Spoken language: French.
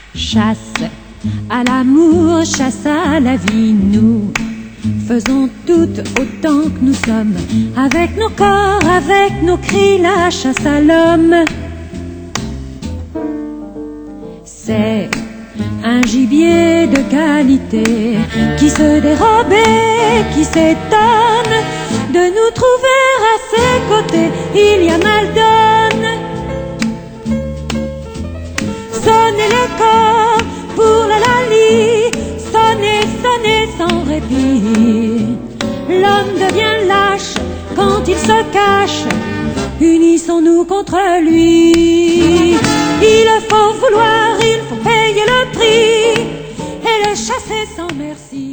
Chasse à l'amour, chasse à la vie, nous faisons toutes autant que nous sommes, avec nos corps, avec nos cris, la chasse à l'homme. C'est un gibier de qualité qui se dérobe et qui s'étonne de nous trouver à ses côtés. Il y a mal donne. Sonnez le corps pour la Lali, sonnez, sonnez sans répit. L'homme devient lâche quand il se cache, unissons-nous contre lui. Il faut vouloir, il faut payer le prix et le chasser sans merci.